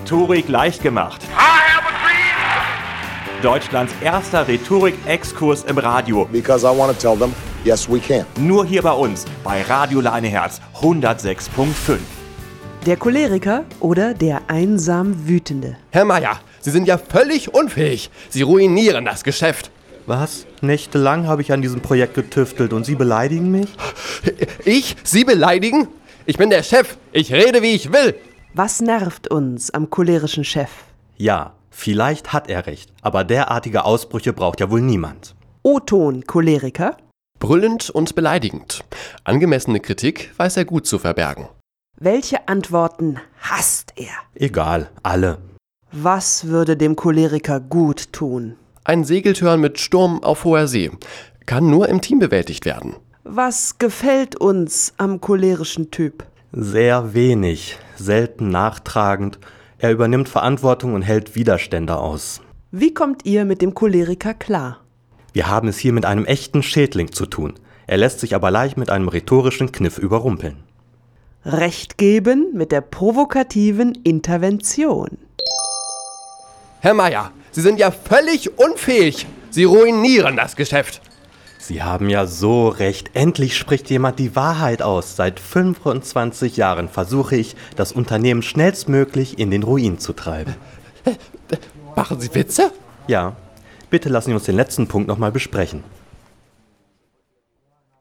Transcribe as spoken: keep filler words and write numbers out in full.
Rhetorik leicht gemacht. Deutschlands erster Rhetorik-Exkurs im Radio. Because I want to tell them, yes we can. Nur hier bei uns, bei Radio Leineherz hundertsechs Komma fünf. Der Choleriker oder der einsam Wütende? Herr Meier, Sie sind ja völlig unfähig. Sie ruinieren das Geschäft. Was? Nächtelang habe ich an diesem Projekt getüftelt und Sie beleidigen mich? Ich? Sie beleidigen? Ich bin der Chef. Ich rede, wie ich will. Was nervt uns am cholerischen Chef? Ja, vielleicht hat er recht, aber derartige Ausbrüche braucht ja wohl niemand. O-Ton Choleriker? Brüllend und beleidigend. Angemessene Kritik weiß er gut zu verbergen. Welche Antworten hasst er? Egal, alle. Was würde dem Choleriker gut tun? Ein Segeltörn mit Sturm auf hoher See. Kann nur im Team bewältigt werden. Was gefällt uns am cholerischen Typ? Sehr wenig, selten nachtragend. Er übernimmt Verantwortung und hält Widerstände aus. Wie kommt ihr mit dem Choleriker klar? Wir haben es hier mit einem echten Schädling zu tun. Er lässt sich aber leicht mit einem rhetorischen Kniff überrumpeln. Recht geben mit der provokativen Intervention. Herr Meier, Sie sind ja völlig unfähig. Sie ruinieren das Geschäft. Sie haben ja so recht. Endlich spricht jemand die Wahrheit aus. Seit fünfundzwanzig Jahren versuche ich, das Unternehmen schnellstmöglich in den Ruin zu treiben. Machen Sie Witze? Ja. Bitte lassen Sie uns den letzten Punkt nochmal besprechen.